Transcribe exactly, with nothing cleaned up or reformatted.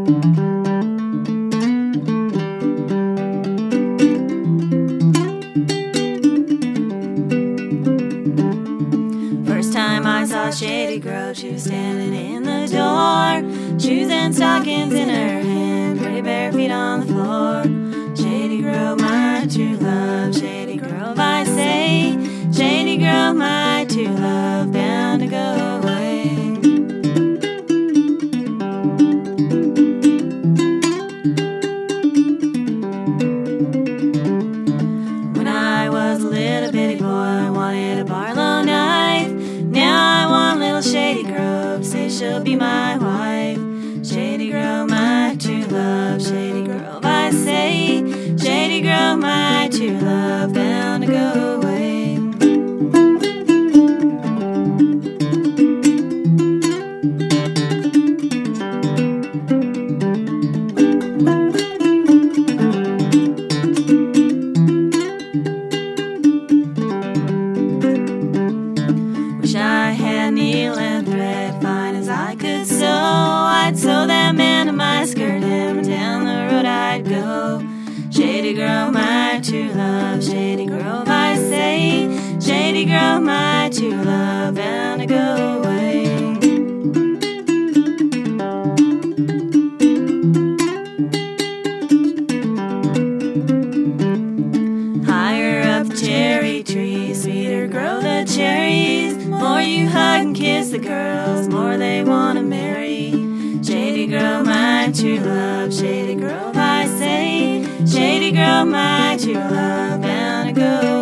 First time I saw Shady Grove, she was standing in the door, shoes and stockings in her hand, pretty bare feet on the floor. Shady Grove, my true love, Shady Grove, I say, Shady Grove, my true love, bound to go away. When I was a little bitty boy, I wanted a Barlow knife. Now I want little Shady Grove, say she'll be my wife. Shady Grove, my true love, Shady Grove, I say, Shady Grove, my true love, bound to go away. Wish I had needle and thread, fine as I could sew. I'd sew that man to my skirt hem, and down the road I'd go. Shady Grove, my true love, Shady Grove, I say, Shady Grove, my true love, bound to go away. Higher up the cherry tree, sweeter grow the cherries. More you hug and kiss the girls, more they want to marry. Shady Grove, my true love, Shady Grove, I say, Shady Grove, my true love, bound to go